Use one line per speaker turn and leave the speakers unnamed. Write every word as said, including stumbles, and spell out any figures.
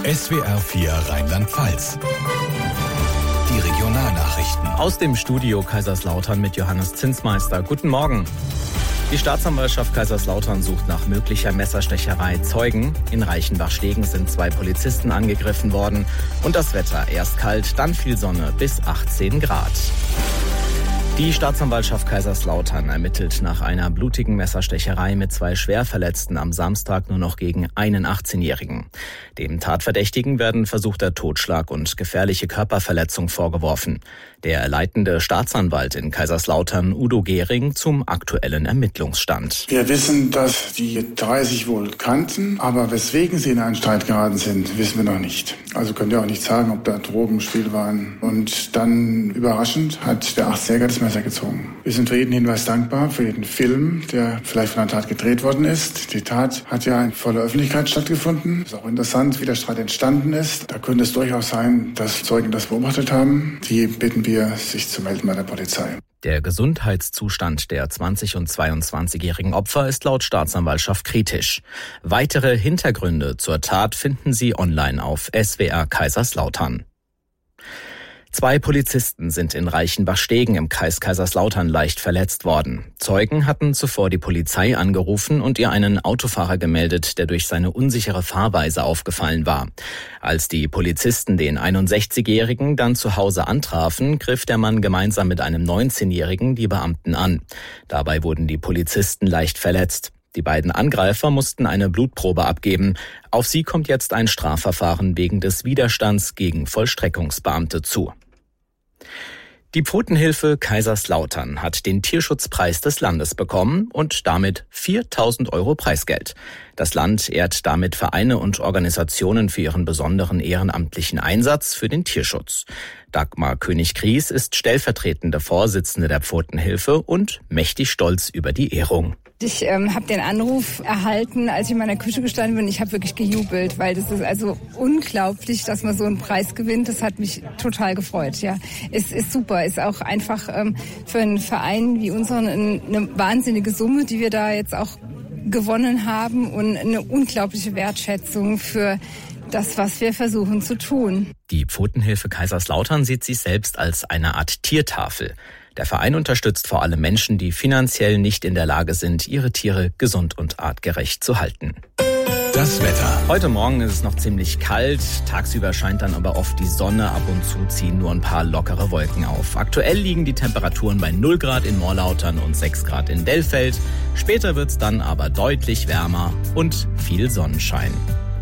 S W R vier Rheinland-Pfalz. Die Regionalnachrichten.
Aus dem Studio Kaiserslautern mit Johannes Zinsmeister. Guten Morgen. Die Staatsanwaltschaft Kaiserslautern sucht nach möglicher Messerstecherei Zeugen. In Reichenbach-Stegen sind zwei Polizisten angegriffen worden. Und das Wetter, erst kalt, dann viel Sonne, bis achtzehn Grad. Die Staatsanwaltschaft Kaiserslautern ermittelt nach einer blutigen Messerstecherei mit zwei Schwerverletzten am Samstag nur noch gegen einen achtzehnjährigen. Dem Tatverdächtigen werden versuchter Totschlag und gefährliche Körperverletzung vorgeworfen. Der leitende Staatsanwalt in Kaiserslautern, Udo Gehring, zum aktuellen Ermittlungsstand.
Wir wissen, dass die drei sich wohl kannten, aber weswegen sie in einen Streit geraten sind, wissen wir noch nicht. Also können wir auch nicht sagen, ob da Drogen im Spiel waren. Und dann überraschend hat der achtzehnjährige das Messer gezogen. Wir sind für jeden Hinweis dankbar, für jeden Film, der vielleicht von einer Tat gedreht worden ist. Die Tat hat ja in voller Öffentlichkeit stattgefunden. Es ist auch interessant, wie der Streit entstanden ist. Da könnte es durchaus sein, dass Zeugen das beobachtet haben. Die bitten wir, sich zu melden bei der Polizei.
Der Gesundheitszustand der zwanzig- und zweiundzwanzigjährigen Opfer ist laut Staatsanwaltschaft kritisch. Weitere Hintergründe zur Tat finden Sie online auf S W R Kaiserslautern. Zwei Polizisten sind in Reichenbach-Stegen im Kreis Kaiserslautern leicht verletzt worden. Zeugen hatten zuvor die Polizei angerufen und ihr einen Autofahrer gemeldet, der durch seine unsichere Fahrweise aufgefallen war. Als die Polizisten den einundsechzigjährigen dann zu Hause antrafen, griff der Mann gemeinsam mit einem neunzehnjährigen die Beamten an. Dabei wurden die Polizisten leicht verletzt. Die beiden Angreifer mussten eine Blutprobe abgeben. Auf sie kommt jetzt ein Strafverfahren wegen des Widerstands gegen Vollstreckungsbeamte zu. Die Pfotenhilfe Kaiserslautern hat den Tierschutzpreis des Landes bekommen und damit viertausend Euro Preisgeld. Das Land ehrt damit Vereine und Organisationen für ihren besonderen ehrenamtlichen Einsatz für den Tierschutz. Dagmar König-Kries ist stellvertretende Vorsitzende der Pfotenhilfe und mächtig stolz über die Ehrung.
Ich ähm, habe den Anruf erhalten, als ich in meiner Küche gestanden bin. Ich habe wirklich gejubelt, weil das ist also unglaublich, dass man so einen Preis gewinnt. Das hat mich total gefreut. Ja, es ist super. Ist auch einfach ähm, für einen Verein wie unseren eine wahnsinnige Summe, die wir da jetzt auch gewonnen haben und eine unglaubliche Wertschätzung für das, was wir versuchen zu tun.
Die Pfotenhilfe Kaiserslautern sieht sich selbst als eine Art Tiertafel. Der Verein unterstützt vor allem Menschen, die finanziell nicht in der Lage sind, ihre Tiere gesund und artgerecht zu halten.
Das Wetter.
Heute Morgen ist es noch ziemlich kalt. Tagsüber scheint dann aber oft die Sonne. Ab und zu ziehen nur ein paar lockere Wolken auf. Aktuell liegen die Temperaturen bei null Grad in Morlautern und sechs Grad in Dellfeld. Später wird's dann aber deutlich wärmer und viel Sonnenschein.